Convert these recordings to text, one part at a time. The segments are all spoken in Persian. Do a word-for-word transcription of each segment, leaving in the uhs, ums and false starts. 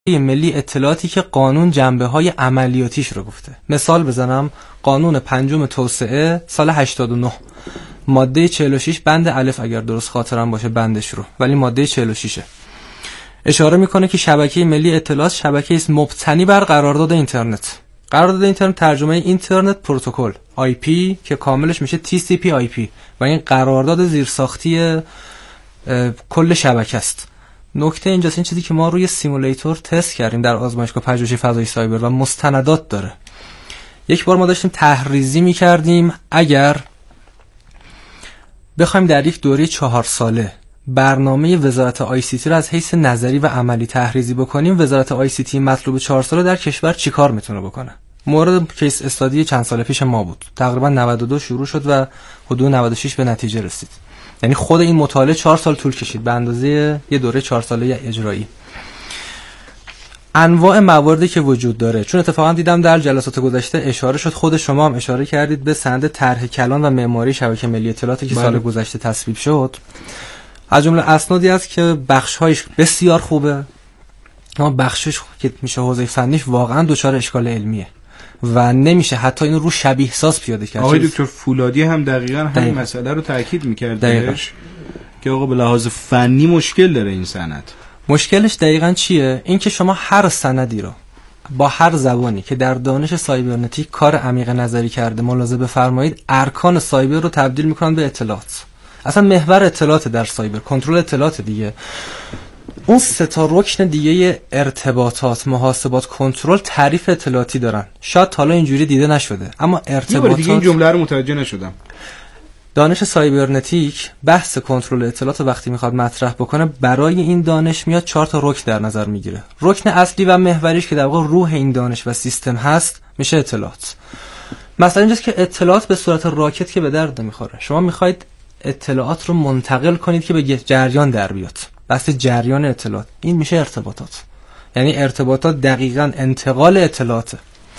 ملی اطلاعاتی که قانون جنبه‌های عملیاتیش رو گفته. مثال بزنم، قانون پنجم توسعه سال هشتاد و نه ماده چهل و شش بند الف اگر درست خاطرم باشه بندش رو، ولی ماده چهل و شش اشاره میکنه که شبکه ملی اطلاعات شبکه‌ای است مبتنی بر قرارداد اینترنت. قرارداد اینترنت ترجمه اینترنت پروتکل آی پی که کاملش میشه تی سی پی آی پی و این قرارداد زیرساختی کل شبکه است. نکته اینجاست، این چیزی که ما روی سیمولیتور تست کردیم در آزمایشگاه پژوهش فضای سایبر و مستندات داره. یک بار ما داشتیم تحریزی میکردیم اگر بخوایم در یک دوره چهار ساله برنامه وزارت آی سی تی رو از حیث نظری و عملی تحریزی بکنیم، وزارت آی سی تی مطلوب چهار ساله در کشور چیکار میتونه بکنه. مورد کیس استادی چند سال پیش ما بود، تقریبا نود و دو شروع شد و حدود نود و شش به نتیجه رسید. یعنی خود این مطالعه چهار سال طول کشید به اندازه یه دوره چهار ساله اجرایی. انواع مواردی که وجود داره، چون اتفاقا دیدم در جلسات گذشته اشاره شد، خود شما هم اشاره کردید به سند طرح کلان و معماری شبکه ملی اطلاعاتی که سال گذشته تصویب شد. از جمله اسنادی است که بخش‌هایش بسیار خوبه، اما بخشش که میشه حوزه فنیش واقعا دچار اشکال علمیه و نمیشه حتی اینو رو شبیه ساز پیاده کرد. آقای دکتر فولادی هم دقیقاً همین مسئله رو تاکید می‌کردش که آقا به لحاظ فنی مشکل داره این سند. مشکلش دقیقاً چیه؟ این که شما هر سندی رو با هر زبانی که در دانش سایبرنتیک کار عمیق نظری کرده ملاحظه بفرمایید، ارکان سایبر رو تبدیل میکنن به اطلاعات. اصلا محور اطلاعات در سایبر، کنترل اطلاعات دیگه. اون سه تا رکن دیگه ارتباطات، محاسبات، کنترل تعریف اطلاعاتی دارن. شاید حالا اینجوری دیده نشده، اما ارتباطات دیگه این جمله رو متوجه نشدم. دانش سایبرنتیک بحث کنترل اطلاعات وقتی میخواد مطرح بکنه، برای این دانش میاد چهار تا رکن در نظر میگیره. رکن اصلی و محوریش که در واقع روح این دانش و سیستم هست میشه اطلاعات. مثلا اینجاست که اطلاعات به صورت راکت که به درد نمیخوره. شما میخواید اطلاعات رو منتقل کنید که به جریان در بیاد. بحث جریان اطلاعات این میشه ارتباطات. یعنی ارتباطات دقیقاً انتقال اطلاعاته.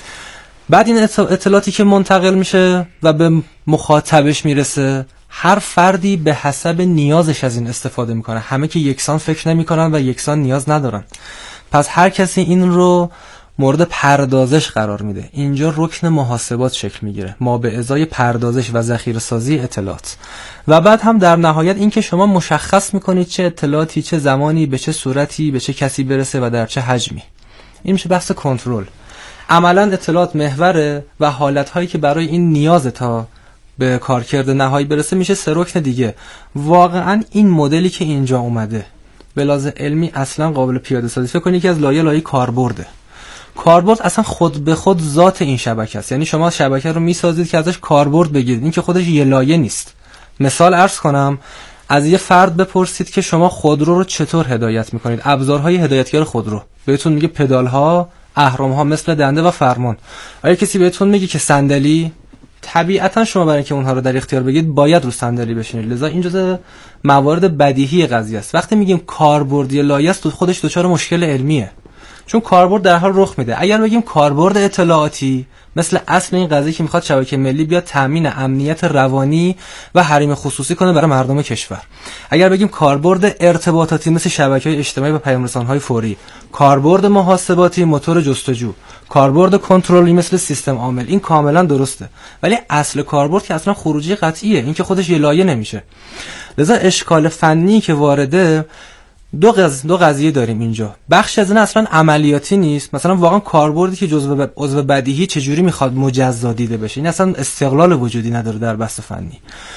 بعد این اطلاعاتی که منتقل میشه و به مخاطبش میرسه، هر فردی به حسب نیازش از این استفاده میکنه. همه که یکسان فکر نمیکنن و یکسان نیاز ندارن. پس هر کسی این رو مورد پردازش قرار میده. اینجا رکن محاسبات شکل میگیره، ما به ازای پردازش و ذخیره سازی اطلاعات. و بعد هم در نهایت این که شما مشخص میکنید چه اطلاعاتی چه زمانی به چه صورتی به چه کسی برسه و در چه حجمی. این میشه بحث کنترل. عملا اطلاعات محوره و حالتهایی که برای این نیاز تا به کارکرد نهایی برسه میشه سه رکن دیگه. واقعا این مدلی که اینجا اومده به لحاظ علمی اصلا قابل پیاده سازی. فکر کنید که از لایه لایه کاربرده. کاربرد اصلا خود به خود ذات این شبکه است. یعنی شما شبکه رو میسازید که ازش کاربرد بگیرید، این که خودش یه لایه نیست. مثال عرض کنم، از یه فرد بپرسید که شما خودرو رو چطور هدایت میکنید. ابزارهای هدایتگر خودرو بهتون میگه پدالها، اهرم‌ها مثل دنده و فرمان. آیا کسی بهتون میگه که صندلی؟ طبیعتا شما برای اینکه اونها رو در اختیار بگیرید باید رو صندلی بشینید. لذا این جزء موارد بدیهی قضیه است. وقتی میگیم کاربردی لایه است، خودش دچار مشکل علمیه، چون کاربرد در حال رخ میده. اگر بگیم کاربرد اطلاعاتی، مثل اصل این قضیه که میخواد شبکه ملی بیاد تامین امنیت روانی و حریم خصوصی کنه برای مردم کشور. اگر بگیم کاربرد ارتباطاتی، مثل شبکه‌های اجتماعی و پیام‌رسان‌های فوری. کاربرد محاسباتی، موتور جستجو. کاربرد کنترلی مثل سیستم عامل. این کاملا درسته، ولی اصل کاربرد که اصلا خروجی قطعیه، این که خودش یه لایه نمیشه. لذا اشکال فنی که وارده، دو قضیه دو قضیه داریم اینجا. بخش از این اصلا عملیاتی نیست. مثلا واقعا کاربردی که جزء عضو بدیهی چجوری میخواد مجزا دیده بشه، این اصلا استقلال وجودی نداره در بحث فنی.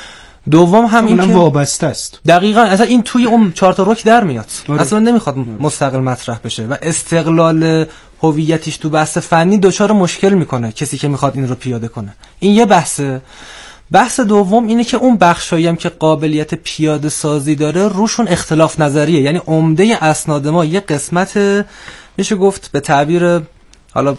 دوم هم این که وابسته است. دقیقاً اصلا این توی اون چهار تا رک در میاد. اصلا نمیخواد مستقل مطرح بشه و استقلال هویتیش تو بحث فنی دچار مشکل میکنه کسی که میخواد این رو پیاده کنه. این یه بحثه. بحث دوم اینه که اون بخشایی هم که قابلیت پیاده سازی داره روشون اختلاف نظریه. یعنی عمده اسناد ما یه قسمت میشه گفت به تعبیر، حالا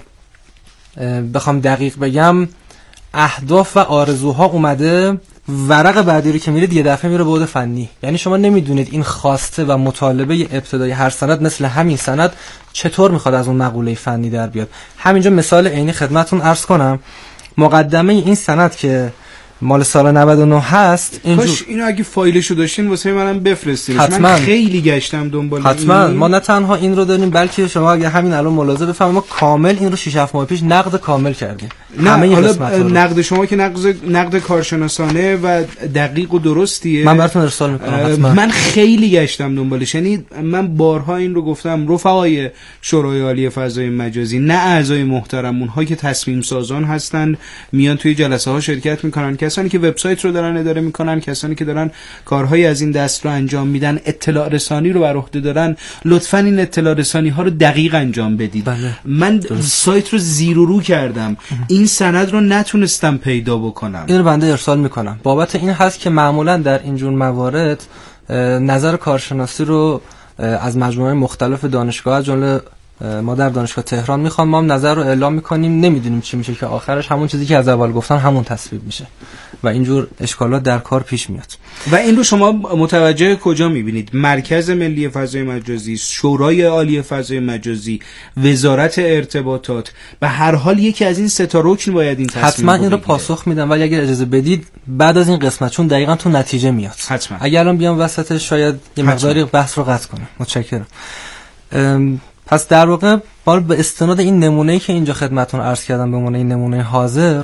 بخوام دقیق بگم، اهداف و آرزوها اومده، ورق بعدی رو که میرید یه دفعه میره بعد فنی. یعنی شما نمیدونید این خواسته و مطالبه ابتدایی هر سند مثل همین سند چطور میخواد از اون مقوله فنی در بیاد. همینجا مثال عینی خدمتتون عرض کنم. مقدمه این سند که مال سال نود و نه هست. اینجور کاش اینو اگه فایلشو داشتین واسه منم بفرستین. من خیلی گشتم دنبال این. حتما ما نه تنها این رو داریم بلکه شما اگه همین الان ملاحظه بفهمید ما کامل این رو شش هفت ماه پیش نقد کامل کردیم. همه حالا نقد شما که نقد نقد کارشناسانه و دقیق و درستیه. من براتون ارسال میکنم. من خیلی گشتم دنبالش، یعنی من بارها این رو گفتم رفقای شورای عالی فضای مجازی، نه اعضای محترم، اونها که تصمیم سازان هستن میان توی جلسه ها شرکت میکنن، کسانی که وبسایت رو دارن اداره میکنن، کسانی که دارن کارهای از این دست رو انجام میدن، اطلاع رسانی رو بر عهده دارن، لطفاً این اطلاع رسانی ها رو دقیق انجام بدید. بله. من درست. سایت رو زیر و رو کردم، این سند رو نتونستم پیدا بکنم. این رو بنده ارسال میکنم. بابت این هست که معمولا در اینجور موارد نظر کارشناسی رو از مجموعه مختلف دانشگاه، از جمله ما در دانشگاه تهران میخوام، ما هم نظر رو اعلام میکنیم، نمیدونیم چی میشه که آخرش همون چیزی که از اول گفتن همون تصویب میشه و اینجور اشکالات در کار پیش میاد. و این رو شما متوجه کجا میبینید؟ مرکز ملی فضای مجازی، شورای عالی فضای مجازی، وزارت ارتباطات، به هر حال یکی از این سه تا رکن باید این تصمیم حتما این رو بگیره. پاسخ میدم، ولی اگر اجازه بدید بعد از این قسمت، چون دقیقاً تو نتیجه میاد. حتما. اگر الان بیام وسطش شاید یه مقداری بحث رو قطع کنم. متشکرم. پس در واقع ما به استناد این نمونه‌ای که اینجا خدمتتون عرض کردم به عنوان این نمونه حاضر،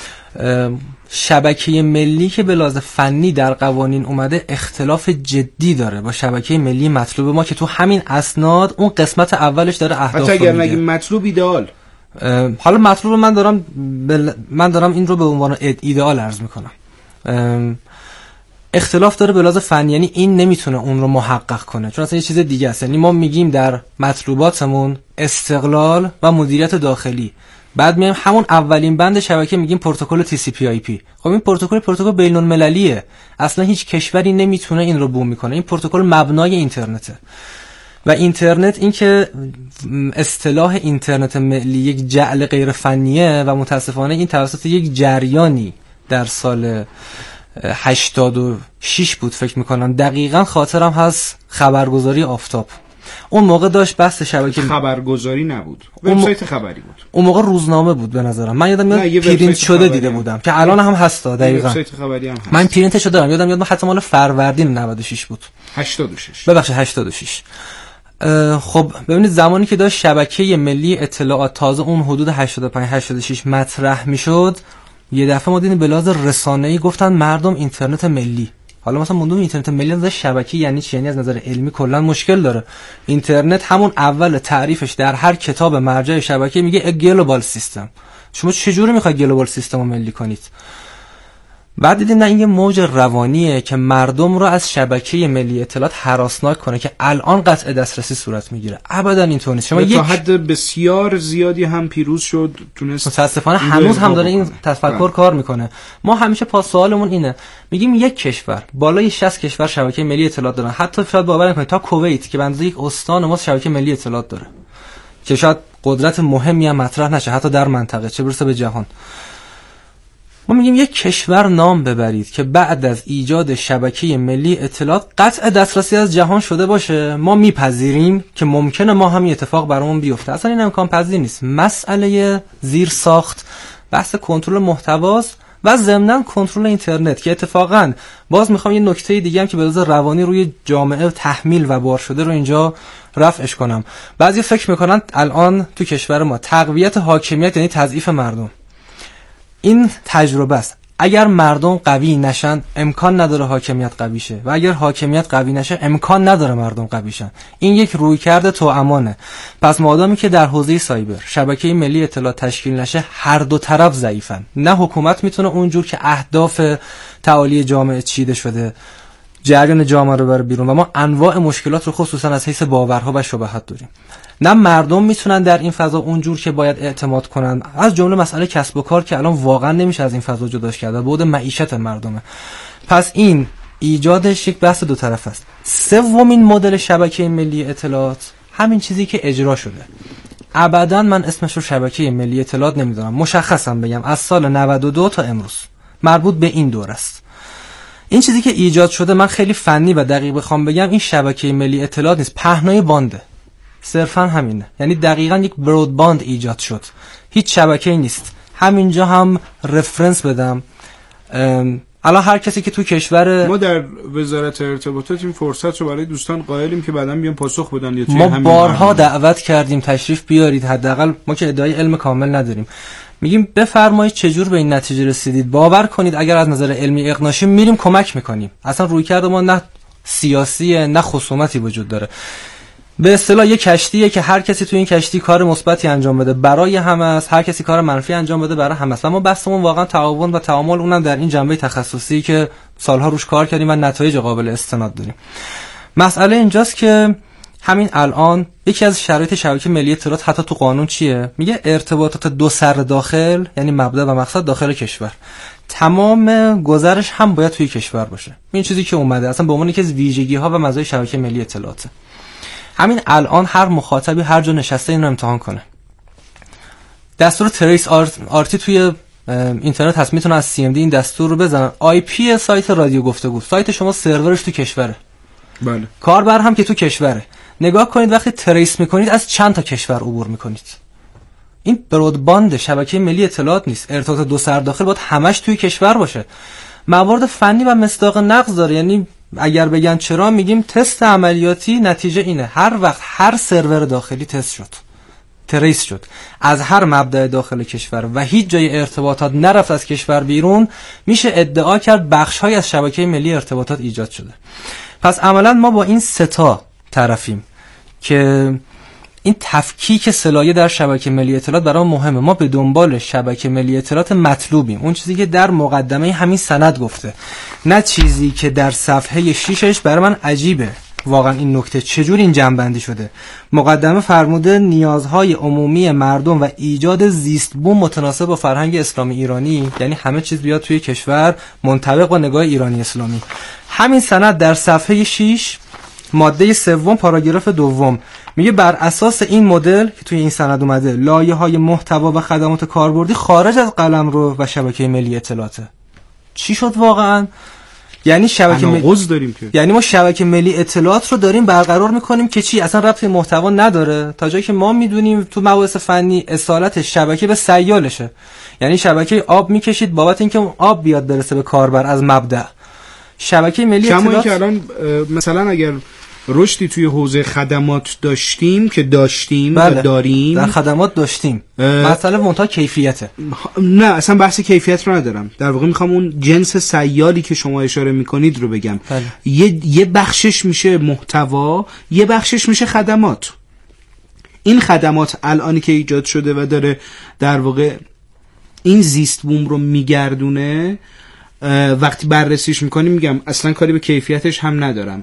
شبکه ملی که به لحاظ فنی در قوانین اومده اختلاف جدی داره با شبکه ملی مطلوب ما که تو همین اسناد اون قسمت اولش داره اهداف رو میگه. اگر نگیم مطلوب ایدئال، حالا مطلوب من دارم بل... من دارم این رو به عنوان ایدئال عرض میکنم. اختلاف داره به لحاظ فنی، یعنی این نمیتونه اون رو محقق کنه، چون اصلا یه چیز دیگه است. یعنی ما میگیم در مطلوباتمون استقلال و مدیریت داخلی، بعد میایم همون اولین بند شبکه میگیم پروتکل تی سی پی آی پی. خب این پروتکل پروتکل بین المللیه، اصلا هیچ کشوری نمیتونه این رو بوم میکنه. این پروتکل مبنای اینترنته و اینترنت، این که اصطلاح اینترنت ملی یک جعل غیر فنیه و متاسفانه این توسط یک جریانی در سال هشتاد و شش بود فکر میکنم، دقیقاً خاطرم هست، خبرگزاری آفتاب. اون موقع داشت بحث شبکه خبرگزاری نبود، وبسایت خبری بود. اون موقع روزنامه بود به نظرم. من یادم میاد پرینت شده دیده بودم که الان هم هست دقیقاً. وبسایت خبری هم هست. من پرینت شده دارم، یادم میاد حتی مال فروردین نود و شش بود. هشتاد و شش. ببخشید هشتاد و شش. خب ببینید زمانی که داشت شبکه ملی اطلاعات تازه اون حدود هشتاد و پنج هشتاد و شش مطرح میشد، یه دفعه ما دیدیم به لحاظ رسانه‌ای گفتن مردم اینترنت ملی. حالا مثلا موندون اینترنت ملی از شبکه یعنی چی؟ یعنی از نظر علمی کلا مشکل داره. اینترنت همون اول تعریفش در هر کتاب مرجع شبکه میگه ا گلوبال سیستم. شما چجوری میخواید گلوبال سیستم رو ملی کنید؟ بعد دیدیم نه، این یه موج روانیه که مردم رو از شبکه ملی اطلاعات هراسناک کنه که الان قطع دسترسی صورت میگیره. ابدا اینطور نیست. شما یک تا حد بسیار زیادی هم پیروز شد، تونست. متاسفانه هنوز هم داره این تفکر کار میکنه. ما همیشه پاس سوالمون اینه، میگیم یک کشور بالای شصت کشور شبکه ملی اطلاعات دارن، حتی شاید باور نکنید تا کویت که بنظر یک استان ما شبکه ملی اطلاعات داره که شاید قدرت مهمی هم مطرح نشه حتی در منطقه، چه برسه به جهان. ما میگیم یک کشور نام ببرید که بعد از ایجاد شبکه ملی اطلاعات قطع دسترسی از جهان شده باشه، ما میپذیریم که ممکنه ما هم اتفاق برامون بیفته. اصلا این امکان پذیر نیست. مسئله زیر ساخت بحث کنترل محتواست و ضمناً کنترل اینترنت که اتفاقاً باز میخوام یه نکته دیگه هم که به لحاظ روانی روی جامعه تحمیل و بار شده رو اینجا رفعش کنم. بعضی فکر میکنن الان تو کشور ما تقویت حاکمیت یعنی تضعیف مردم. این تجربه است. اگر مردم قوی نشن امکان نداره حاکمیت قوی شه و اگر حاکمیت قوی نشه امکان نداره مردم قوی شن. این یک رویکرد توأمانه. پس مادامی که در حوزه سایبر شبکه ملی اطلاعات تشکیل نشه، هر دو طرف ضعیفن. نه حکومت میتونه اونجور که اهداف تعالی جامعه چیده شده جریان جامعه رو بره بیرون و ما انواع مشکلات رو خصوصا از حیث باورها و شبهات داریم. نه مردم میتونن در این فضا اونجور که باید اعتماد کنن، از جمله مسئله کسب و کار که الان واقعا نمیشه از این فضا جداش کرد، بعد معیشت مردمه. پس این ایجادش یک بحث دو طرف است. سومین مدل شبکه ملی اطلاعات همین چیزی که اجرا شده. ابدا من اسمش رو شبکه ملی اطلاعات نمیذارم. مشخصم بگم از سال نود و دو تا امروز مربوط به این دور است. این چیزی که ایجاد شده، من خیلی فنی و دقیق بخوام بگم، این شبکه ملی اطلاعات نیست، پهنای بانده. صرفا همینه. یعنی دقیقاً یک برودباند ایجاد شد، هیچ شبکه‌ای نیست. همینجا هم رفرنس بدم، الان هر کسی که تو کشور، ما در وزارت ارتباطات این فرصت رو برای دوستان قائلیم که بعداً بیان پاسخ بدن یا توی ما همین بارها برنامه. دعوت کردیم تشریف بیارید، حداقل ما که ادعای علم کامل نداریم، میگیم بفرمایید چجور به این نتیجه رسیدید. باور کنید اگر از نظر علمی اقناشیم میریم کمک میکنیم. اصلا رویکرد ما نه سیاسیه نه خصومتی وجود داره. به اصطلاح یک کشتیه که هر کسی تو این کشتی کار مثبتی انجام بده برای همه است، هر کسی کار منفی انجام بده برای همه است. و ما بحثمون واقعا تعاون و تعامل، اونم در این جنبه تخصصی که سالها روش کار کردیم و نتایج قابل استناد داریم. مسئله اینجاست که همین الان یکی از شرایط شبکه ملی اطلاعات حتی تو قانون چیه؟ میگه ارتباطات دو سر داخل، یعنی مبدا و مقصد داخل کشور، تمام گذرش هم باید توی کشور باشه. این چیزی که اومده اصلا به عنوان یکی از ویژگی‌ها و مزایای شبکه ملی اطلاعات. همین الان هر مخاطبی هر جا نشسته این رو امتحان کنه. دستور تریس آرت، آرتی توی اینترنت هست، میتونه از سی ام دی این دستور رو بزنن. آی پی سایت رادیو گفتگو، سایت شما سرورش تو کشوره. بله. کاربر هم که تو کشوره. نگاه کنید وقتی تریس میکنید از چند تا کشور عبور میکنید. این برودباند شبکه ملی اطلاعات نیست. ارتباط دو سر داخل باید همش توی کشور باشه. موارد فنی و مصداق نقض داره. یعنی اگر بگن چرا، میگیم تست عملیاتی نتیجه اینه هر وقت هر سرور داخلی تست شد، تریس شد از هر مبدا داخل کشور و هیچ جای ارتباطات نرفت از کشور بیرون، میشه ادعا کرد بخش‌های از شبکه ملی ارتباطات ایجاد شده. پس عملاً ما با این سه تا طرفیم که این تفکیک سلایه در شبکه ملی اطلاعات برای مهمه. ما به دنبال شبکه ملی اطلاعات مطلوبیم، اون چیزی که در مقدمه همین سند گفته، نه چیزی که در صفحه ششش. برای من عجیبه واقعا این نکته چجور این جمع‌بندی شده. مقدمه فرموده نیازهای عمومی مردم و ایجاد زیست بوم متناسب با فرهنگ اسلامی ایرانی، یعنی همه چیز بیاد توی کشور منطبق با نگاه ایرانی اسلامی. همین سند در صفحه شش ماده سوم پاراگراف دوم میگه بر اساس این مدل که توی این سند اومده، لایه‌های محتوا و خدمات کاربردی خارج از قلمرو و شبکه ملی اطلاعاته. چی شد واقعا؟ یعنی شبکه ملی داریم که یعنی ما شبکه ملی اطلاعات رو داریم برقرار میکنیم که چی؟ اصلا ربطی محتوا نداره. تا جایی که ما میدونیم تو مباحث فنی اصالت شبکه به سیالشه، یعنی شبکه آب میکشید بابت اینکه اون آب بیاد برسه به کاربر از مبدا. شبکه ملی اطلاعات که الان مثلا اگر رشدی توی حوزه خدمات داشتیم که داشتیم بله. و داریم، در خدمات داشتیم، مثلا منتها کیفیته. نه اصلا بحث کیفیت رو ندارم، در واقع میخوام اون جنس سیالی که شما اشاره میکنید رو بگم. بله. یه یه بخشش میشه محتوا، یه بخشش میشه خدمات. این خدمات الانی که ایجاد شده و داره در واقع این زیست بوم رو میگردونه، وقتی بررسیش میکنیم میگم اصلا کاری به کیفیتش هم ندارم.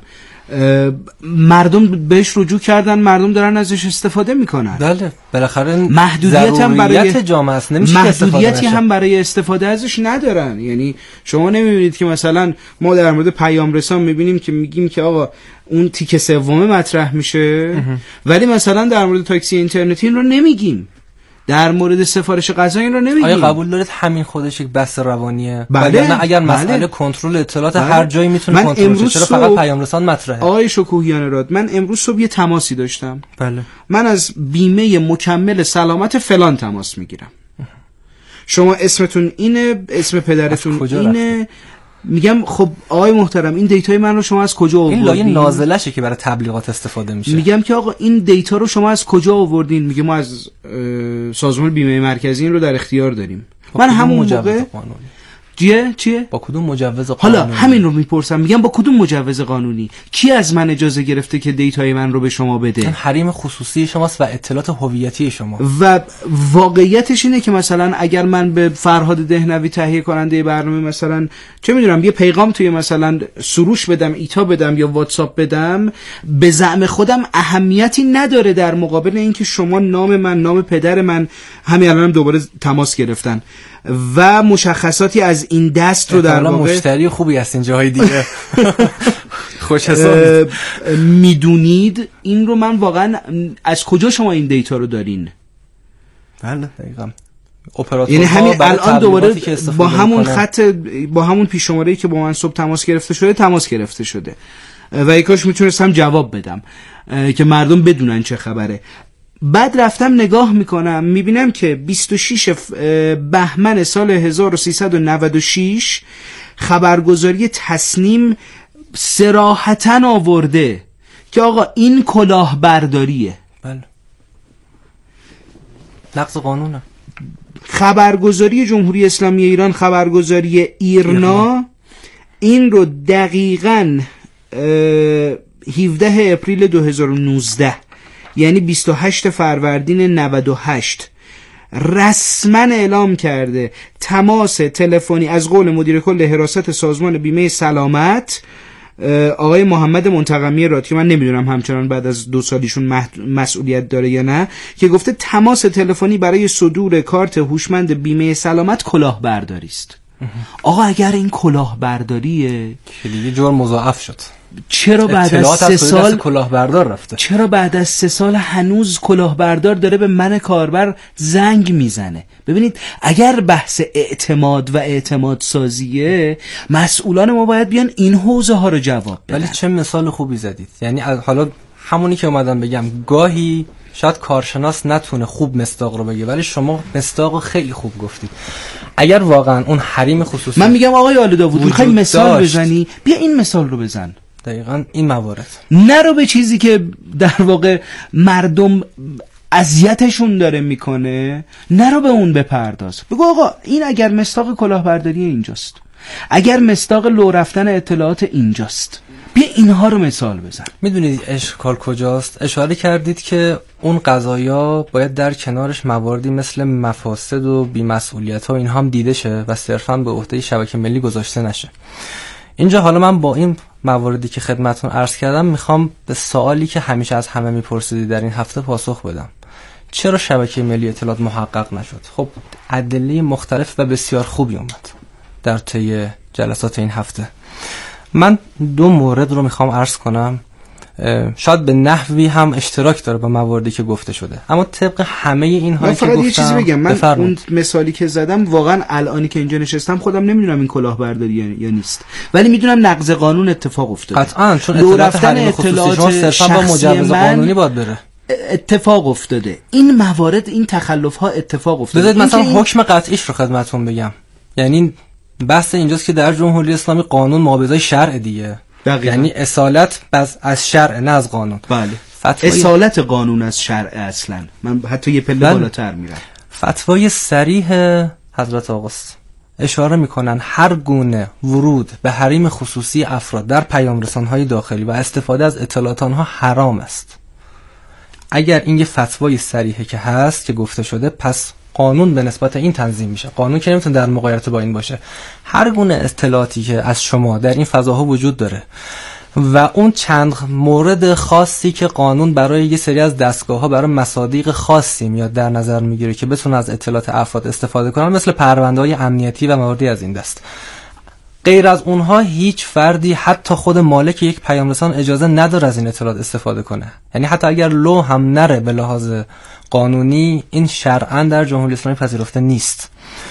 مردم بهش رجوع کردن، مردم دارن ازش استفاده میکنن. بله بالاخره محدودیت هم برای جامعه است، نمیشه محدودیتی هم برای استفاده ازش ندارن. یعنی شما نمیبینید که مثلا ما در مورد پیام رسان میبینیم که میگیم که آقا اون تیکه سوم مطرح میشه، ولی مثلا در مورد تاکسی اینترنتی این رو نمیگیم، در مورد سفارش غذا این رو نمیگیم. آیا قبول دارید همین خودش یک بحث روانیه؟ بله. نه اگر مسئله بله. کنترل اطلاعات بله. هر جایی میتونه کنترل شه، چرا فقط پیام رسان مطرحه؟ آقای شکوهیان راد، من امروز صبح یه تماسی داشتم. بله. من از بیمه مکمل سلامت فلان تماس میگیرم. شما اسمتون اینه، اسم پدرتون اینه. میگم خب آقای محترم این دیتای من رو شما از کجا آوردین؟ این لایه نازلشه که برای تبلیغات استفاده میشه. میگم که آقا این دیتا رو شما از کجا آوردین؟ میگه ما از سازمان بیمه مرکزی این رو در اختیار داریم. من همون موقع چیه چیه با کدوم مجوز قانونی؟ حالا همین رو میپرسم، میگم با کدوم مجوز قانونی؟ کی از من اجازه گرفته که دیتای من رو به شما بده؟ این حریم خصوصی شماست و اطلاعات هویتی شما. و واقعیتش اینه که مثلا اگر من به فرهاد دهنوی تهیه کننده برنامه مثلا چه میدونم یه پیغام توی مثلا سروش بدم، ایتا بدم یا واتساپ بدم، به زعم خودم اهمیتی نداره در مقابل اینکه شما نام من، نام پدر من، همین الانم دوباره تماس گرفتن و مشخصاتی از این دست رو در واقع مشتری خوبی هست این جاهای دیگه خوش حساب میدونید. این رو من واقعا از کجا شما این دیتا رو دارین؟ بله دقیقاً. اپراتورها یعنی همین الان دوباره با همون میکنن. خط با همون پیش شماره‌ای که با من صبح تماس گرفته شده تماس گرفته شده و یکاش میتونستم جواب بدم که مردم بدونن چه خبره. بعد رفتم نگاه میکنم میبینم که بیست و شش بهمن سال هزار و سیصد و نود و شش خبرگزاری تصنیم صراحتاً آورده که آقا این کلاهبرداریه. بله، نقض قانونه. خبرگزاری جمهوری اسلامی ایران، خبرگزاری ایرنا، این رو دقیقاً هفدهم اپریل دو هزار و نوزده، یعنی بیست و هشتم فروردین نود و هشت رسما اعلام کرده تماس تلفنی از قول مدیر کل حراست سازمان بیمه سلامت آقای محمد منتقمی راد که من نمیدونم همچنان بعد از دو سالیشون مسئولیت داره یا نه، که گفته تماس تلفنی برای صدور کارت هوشمند بیمه سلامت کلاهبرداری است. آقا اگر این کلاهبرداریه که دیگه جرم مضاعف شد، چرا بعد از سه سال کلاهبردار رفته؟ چرا بعد از سه سال هنوز کلاهبردار داره به من کاربر زنگ میزنه؟ ببینید اگر بحث اعتماد و اعتماد سازیه، مسئولان ما باید بیان این حوزه ها رو جواب بدن. ولی چه مثال خوبی زدید. یعنی حالا همونی که اومدم بگم، گاهی شاید کارشناس نتونه خوب مصداق رو بگه، ولی شما مصداق رو خیلی خوب گفتید. اگر واقعا اون حریم خصوصی، من میگم آقای آل داوود میخوای مثال داشت. بزنی، بیا این مثال رو بزن. دقیقاً این موارد، نرو به چیزی که در واقع مردم اذیتشون داره میکنه، نرو به اون بپرداز. بگو آقا این اگر مصداق کلاهبرداری اینجاست، اگر مصداق لو رفتن اطلاعات اینجاست، بیا اینها رو مثال بزن. میدونید اشکال کجاست؟ اشاره کردید که اون قضایا باید در کنارش مواردی مثل مفاسد و بی‌مسئولیت ها اینها هم دیده شه و صرفاً به عهده شبکه ملی گذاشته نشه. اینجا حالا من با این مواردی که خدمتتون عرض کردم میخوام به سوالی که همیشه از همه میپرسیدید در این هفته پاسخ بدم. چرا شبکه ملی اطلاعات محقق نشد؟ خب ادله مختلف و بسیار خوبی اومد در طی جلسات این هفته. من دو مورد رو میخوام عرض کنم، شاید به نحوی هم اشتراک داره با مواردی که گفته شده، اما طبق همه اینها که گفتم. یه چیزی بگم، من بفرمون. اون مثالی که زدم واقعا الانی که اینجا نشستم خودم نمیدونم این کلاهبرداری یا نیست، ولی میدونم نقض قانون اتفاق افتاده. قطعاً، چون اطلاعات حریم خصوصی شما صرفا با مجوز قانونی باید بره. اتفاق افتاده این موارد، این تخلف ها اتفاق افتاده. بذارید مثلا این... حکم قطعیش رو خدمتتون بگم. یعنی بحث اینجاست که در جمهوری اسلامی قانون مابعضای شرع دیگه. دقیقا. یعنی اصالت بز از شرع نه از قانون. بله. فتوای... اصالت قانون از شرع اصلا. من حتی یه پله بله. بالاتر میرم. فتوای صریح حضرت آقاست اشاره میکنن هر گونه ورود به حریم خصوصی افراد در پیام رسان‌های داخلی و استفاده از اطلاعات آنها حرام است. اگر این یه فتوای صریحه که هست که گفته شده، پس قانون به نسبت این تنظیم میشه. قانون که نمیتونه در مغایرت با این باشه. هر گونه اطلاعاتی که از شما در این فضاها وجود داره و اون چند مورد خاصی که قانون برای یه سری از دستگاه‌ها برای مصادیق خاصی میاد در نظر میگیره که بتونه از اطلاعات افراد استفاده کنن، مثل پرونده‌های امنیتی و مواردی از این دست، غیر از اونها هیچ فردی، حتی خود مالک یک پیام رسان، اجازه نداره از این اطلاعات استفاده کنه. یعنی حتی اگر لو هم نره به لحاظ قانونی، این شرعاً در جمهوری اسلامی پذیرفته نیست.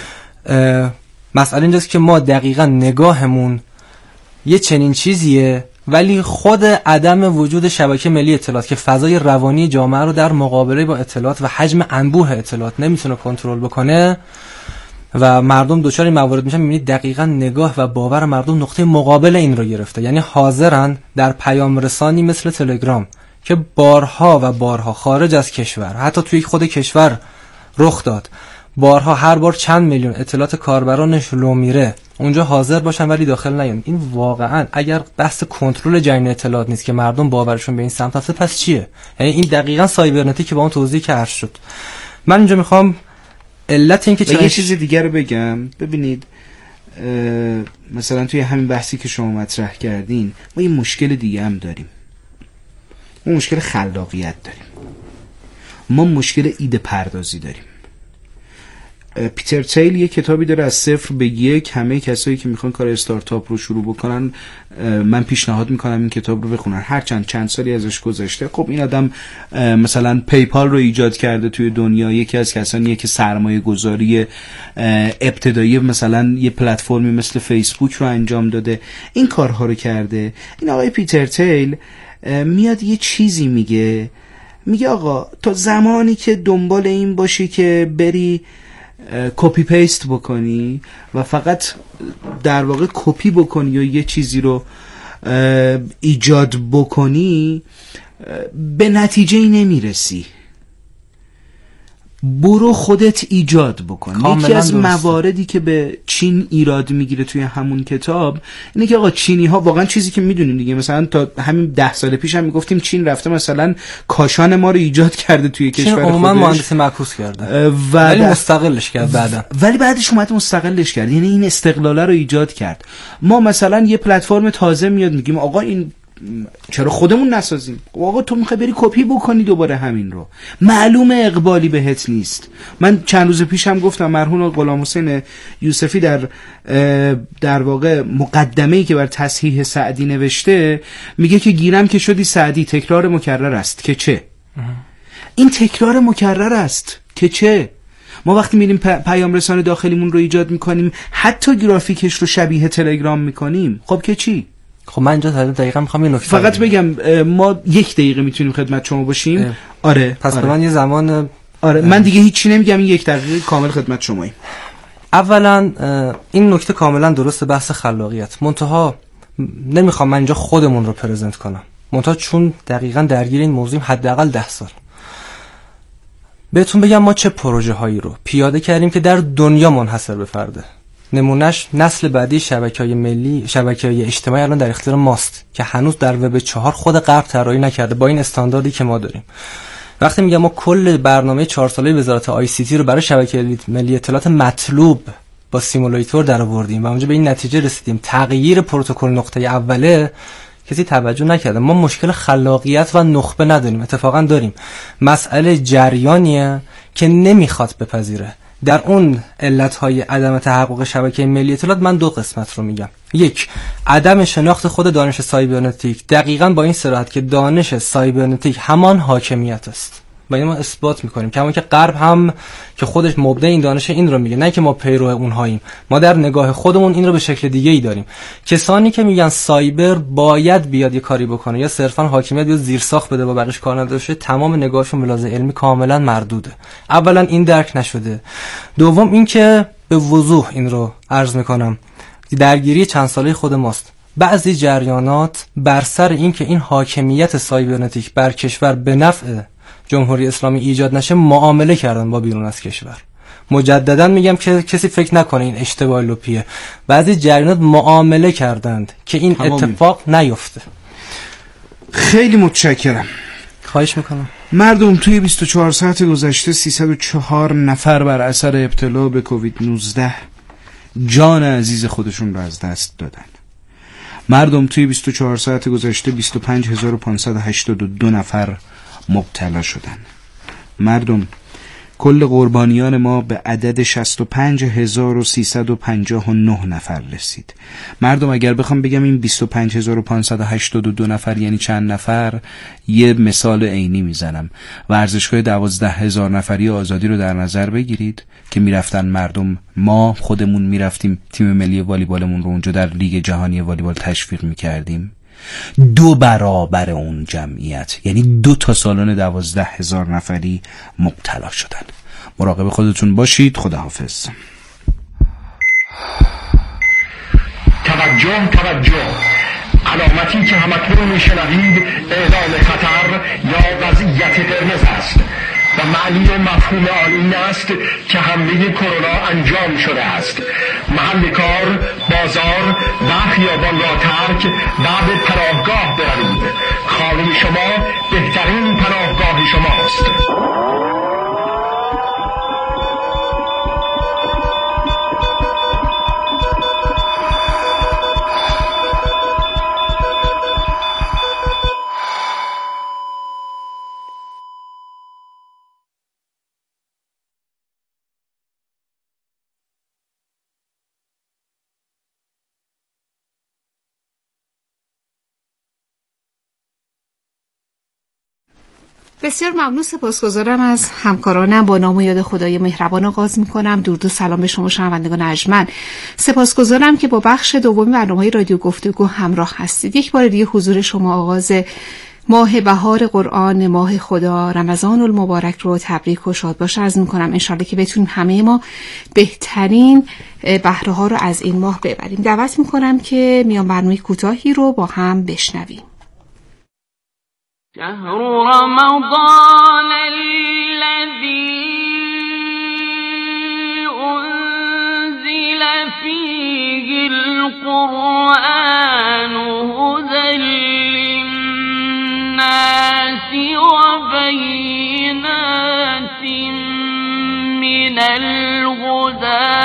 مسئله اینجاست که ما دقیقاً نگاهمون یه چنین چیزیه، ولی خود عدم وجود شبکه ملی اطلاعات که فضای روانی جامعه رو در مقابله با اطلاعات و حجم انبوه اطلاعات نمیتونه کنترل بکنه و مردم دچار این موارد میشن، میبینید دقیقاً نگاه و باور مردم نقطه مقابل این رو گرفته. یعنی حاضرن در پیام رسانی مثل تلگرام که بارها و بارها خارج از کشور، حتی توی خود کشور رخ داد، بارها هر بار چند میلیون اطلاعات کاربرانش لو میره، اونجا حاضر باشن ولی داخل نیان. این واقعا اگر بحث کنترل جریان اطلاعات نیست که مردم باورشون به این سمت رفته، پس چیه؟ یعنی این دقیقاً سایبرنتی که با اون توضیحی که عرض شد. من اینجا میخوام علت این که چه یه چیز دیگه رو بگم. ببینید مثلا توی همین بحثی که شما مطرح کردین، ما یه مشکل دیگه هم داریم. ما مشکل خلاقیت داریم. ما مشکل ایده پردازی داریم. پیتر تیل یه کتابی داره از صفر به یک، همه کسایی که میخوان کار استارتاپ رو شروع بکنن من پیشنهاد میکنم این کتاب رو بخونن، هر چند چند سالی ازش گذشته. خب این آدم مثلا پیپال رو ایجاد کرده توی دنیا، یکی از کسانیه که سرمایه گذاری ابتدایی مثلا یه پلتفرمی مثل فیسبوک رو انجام داده، این کارها رو کرده. این آقای پیتر تیل میاد یه چیزی میگه میگه آقا تا زمانی که دنبال این باشی که بری کپی پیست بکنی و فقط در واقع کپی بکنی یا یه چیزی رو ایجاد بکنی، به نتیجه ای نمیرسی. برو خودت ایجاد بکن. یکی از مواردی که به چین ایراد میگیره توی همون کتاب اینه که آقا چینی ها واقعا چیزی که میدونیم دیگه، مثلا تا همین ده سال پیش هم میگفتیم چین رفته مثلا کاشان ما رو ایجاد کرده توی کشور خودش، عموما مهندسی معکوس کرده ولی مستقلش کرد بعدا، ولی بعدش اومد مستقلش کرد، یعنی این استقلاله رو ایجاد کرد. ما مثلا یه پلتفرم تازه میاد میگیم آقا این چرا خودمون نسازیم؟ آقا تو میخوای بری کپی بکنی دوباره همین رو، معلومه اقبالی بهت نیست. من چند روز پیش هم گفتم مرحوم غلام حسین یوسفی در در واقع مقدمه‌ای که بر تصحیح سعدی نوشته میگه که گیرم که شدی سعدی تکرار مکرر است که چه؟ این تکرار مکرر است که چه؟ ما وقتی میریم پیام رسان داخلیمون رو ایجاد میکنیم، حتی گرافیکش رو شبیه تلگرام میکنیم، خب که چی؟ خب من اینجا دقیقا میخوام یه نکته فقط بگم ما یک دقیقه میتونیم خدمت شما باشیم. اه. آره پس آره. به من یه زمان آره اه. من دیگه هیچی نمیگم، این یک دقیقه کامل خدمت شماییم. اولا این نکته کاملا درسته، بحث خلاقیت، منتها نمیخوام من اینجا خودمون رو پرزنت کنم، منتها چون دقیقا درگیر این موضوع حداقل ده سال بهتون بگم ما چه پروژه هایی رو پیاده کردیم که در دنیا منحصر به فرده. نمونهش نسل بعدی شبکه‌های ملی، شبکه‌های اجتماعی الان در اختیار ماست که هنوز در وب چهار خود غرب طراحی نکرده با این استانداردی که ما داریم. وقتی میگم ما کل برنامه چهار ساله وزارت آی سی تی رو برای شبکه ملی اطلاعات مطلوب با سیمولیتور درآوردیم و اونجا به این نتیجه رسیدیم تغییر پروتکل نقطه اوله کسی توجه نکرده. ما مشکل خلاقیت و نخبه نداریم، اتفاقا داریم. مسئله جریانیه که نمیخواد بپذیره. در اون علتهای عدم تحقق شبکه ملی اطلاعات من دو قسمت رو میگم. یک، عدم شناخت خود دانش سایبرنتیک، دقیقاً با این صراحت که دانش سایبرنتیک همان حاکمیت است و این ما اثبات میکنیم، کما که غرب هم که خودش مبدع این دانش این رو میگه، نه که ما پیرو اونهاییم، ما در نگاه خودمون این رو به شکل دیگه ای داریم. کسانی که میگن سایبر باید بیاد یه کاری بکنه یا صرفا حاکمیت یا زیرساخت بده با بقیش کار نداشته، تمام نگاهشون به لحاظ علمی کاملا مردوده. اولا این درک نشده، دوم این که به وضوح این رو عرض میکنم درگیری چند ساله خود ماست. بعضی جریانات بر سر این که این حاکمیت سایبرنتیک بر کشور به نفع جمهوری اسلامی ایجاد نشه معامله کردن با بیرون از کشور. مجددا میگم که کسی فکر نکنه این اشتباه لپیه، بعضی جریانات معامله کردند که این اتفاق نیفته. خیلی متشکرم، خواهش میکنم. مردم توی بیست و چهار ساعت گذشته سیصد و چهار نفر بر اثر ابتلا به کووید نوزده جان عزیز خودشون رو از دست دادن. مردم توی بیست و چهار ساعت گذشته بیست و پنج هزار و پانصد و هشتاد و دو نفر مبتلا شدن. مردم کل قربانیان ما به عدد شصت و پنج هزار و سیصد و پنجاه و نه نفر رسید. مردم اگر بخوام بگم این بیست و پنج هزار و پانصد و هشتاد و دو نفر یعنی چند نفر، یه مثال عینی میزنم. ورزشگاه دوازده هزار نفری آزادی رو در نظر بگیرید که میرفتن مردم، ما خودمون میرفتیم تیم ملی والیبالمون رو اونجا در لیگ جهانی والیبال تشویق میکردیم، دو برابر اون جمعیت یعنی دو تا سالن دوازده هزار نفری مبتلا شدن. مراقب خودتون باشید. خداحافظ. توجه توجه، علامتی که همکنون میشنوید اعلام خطر یا وضعیت قرمز است و معنی و مفهوم آن این است که حمله کرونا انجام شده است. محل کار، بازار و خیابان را ترک و به پناهگاه بروید. خانه شما بهترین پناهگاه شماست. بسیار ممنون، سپاسگزارم از همکارانم. با نام و یاد خدای مهربان آغاز میکنم. درود و سلام به شما شنوندگان ارجمند. سپاسگزارم که با بخش دوم برنامه رادیو گفتگو همراه هستید. یک بار دیگه حضور شما آغاز ماه بهار قرآن، ماه خدا، رمضان المبارک رو تبریک و شاد باش عرض میکنم. انشالله که بتونیم همه ما بهترین بهره ها رو از این ماه ببریم. دعوت میکنم که میان برنامه کوتاهی رو با هم بشنویم. شهر رمضان الذی انزل فیه القرآن هدی للناس و بینات من الهدی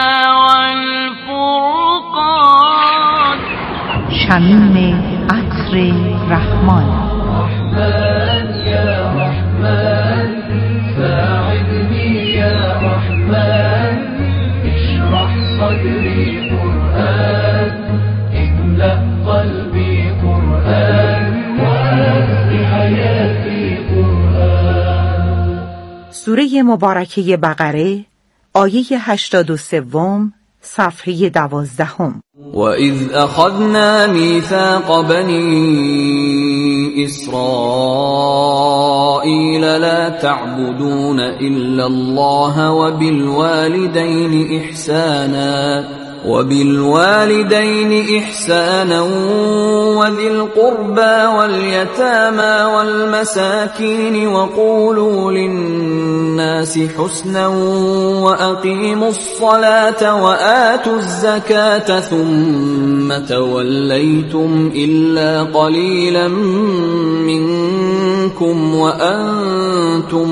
والفرقان. شمیم عطر رحمان. رحمن یا رحمن ساعدني يا رحمن اشرح صدري قرآن املأ قلبي قرآن واسق حياتي قرآن. سوره مبارکه بقره آیه هشتاد و سوم صفحه دوازدهم. وَإِذْ أَخَذْنَا مِيثَاقَ بَنِي إِسْرَائِيلَ لَا تَعْبُدُونَ إِلَّا اللَّهَ وَبِالْوَالِدَيْنِ إِحْسَانًا وَبِالْوَالِدَيْنِ إِحْسَانًا وَذِي الْقُرْبَى وَالْيَتَامَى وَالْمَسَاكِينِ وَقُولُوا لِلنَّاسِ حُسْنًا وَأَقِيمُوا الصَّلَاةَ وَآتُوا الزَّكَاةَ ثُمَّ تَوَلَّيْتُمْ إِلَّا قَلِيلًا مِنْكُمْ وَأَنْتُمْ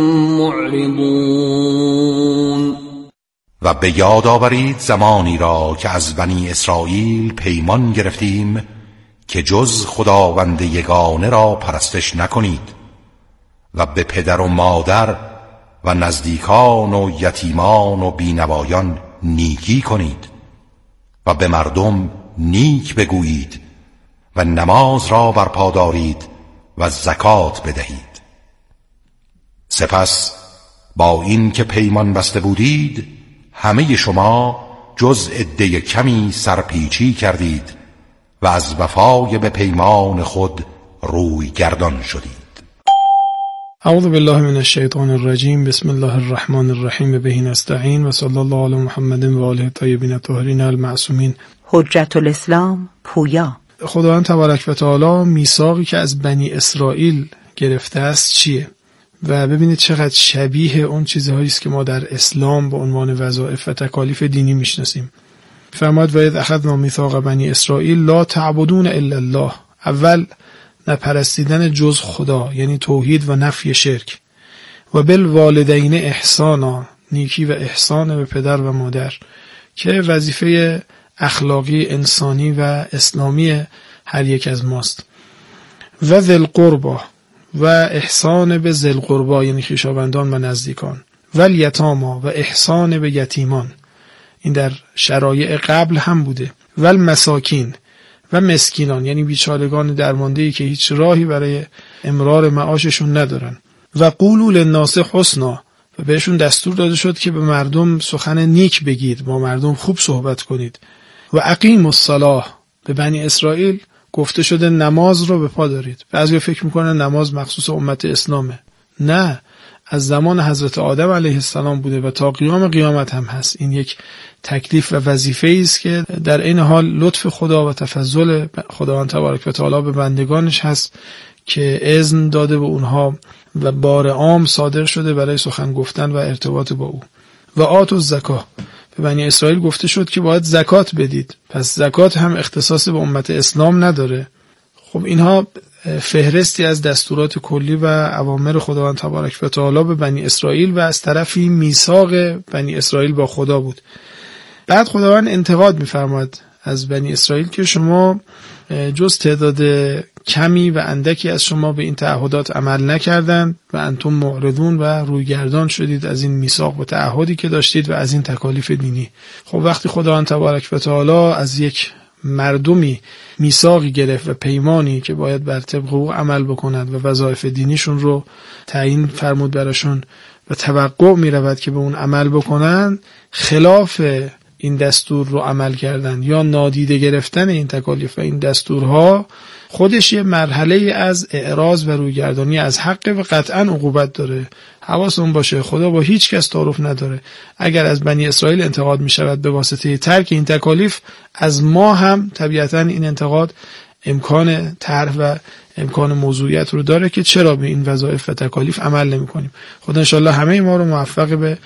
مُعْرِضُونَ. و به یاد آورید زمانی را که از بنی اسرائیل پیمان گرفتیم که جز خداوند یگانه را پرستش نکنید و به پدر و مادر و نزدیکان و یتیمان و بینوایان نیکی کنید و به مردم نیک بگویید و نماز را برپا دارید و زکات بدهید. سپس با این که پیمان بسته بودید همه شما جز عده کمی سرپیچی کردید و از وفای به پیمان خود روی گردان شدید. اعوذ بالله من الشیطان الرجیم. بسم الله الرحمن الرحیم. به نستعین و صلی الله علی محمد و آله الطیبین الطاهرین المعصومین. حجت الاسلام پویا. خداوند تبارک و تعالی میثاقی که از بنی اسرائیل گرفته است چیه؟ و ببینید چقدر شبیه اون چیزهایی است که ما در اسلام به عنوان وظایف و تکالیف دینی میشناسیم. فرمود و اذ اخذنا میثاق بنی اسرائیل لا تعبدون الا الله. اول نپرستیدن جز خدا، یعنی توحید و نفی شرک. و بالوالدین احسانا، نیکی و احسان به پدر و مادر که وظیفه اخلاقی انسانی و اسلامی هر یک از ماست. و ذی القربى، و احسان به ذی القربى یعنی خویشاوندان و نزدیکان. و الیتاما، و احسان به یتیمان، این در شرایع قبل هم بوده. و المساکین، و مسکینان یعنی بیچارگان درمانده‌ای که هیچ راهی برای امرار معاششون ندارن. و قولوا للناس حسنا، و بهشون دستور داده شد که به مردم سخن نیک بگید، با مردم خوب صحبت کنید. و اقیموا الصلاة، به بنی اسرائیل گفته شده نماز رو به پا دارید. بعضیا فکر میکنن نماز مخصوص امت اسلامه. نه، از زمان حضرت آدم علیه السلام بوده و تا قیام قیامت هم هست. این یک تکلیف و وظیفه است که در این حال لطف خدا و تفضل خداوند تبارک و تعالی به بندگانش هست که اذن داده به اونها و بار عام صادر شده برای سخن گفتن و ارتباط با او. و آتوا الزکات، به بنی اسرائیل گفته شد که باید زکات بدید. پس زکات هم اختصاص به امت اسلام نداره. خب اینها فهرستی از دستورات کلی و اوامر خداوند تبارک و تعالی به بنی اسرائیل و از طرفی میثاق بنی اسرائیل با خدا بود. بعد خداوند انتقاد می‌فرماد از بنی اسرائیل که شما جز تعداد کمی و اندکی از شما به این تعهدات عمل نکردند و انتم معرضون و رویگردان شدید از این میثاق و تعهدی که داشتید و از این تکالیف دینی. خب وقتی خداوند تبارک و تعالی از یک مردمی میثاقی گرفت و پیمانی که باید بر طبق او عمل بکنند و وظایف دینیشون رو تعیین فرمود براشون و توقع می رود که به اون عمل بکنند، خلاف این دستور رو عمل کردن یا نادیده گرفتن این تکالیف و این دستورها خودش یه مرحله از اعراض و رویگردانی از حق و قطعا عقوبت داره. حواستون باشه خدا با هیچ کس تعارف نداره. اگر از بنی اسرائیل انتقاد می شود به واسطه ترک این تکالیف، از ما هم طبیعتا این انتقاد امکان طرح و امکان موضوعیت رو داره که چرا به این وظایف و تکالیف عمل نمی کنیم. خدا انشالله همه ما رو موفق به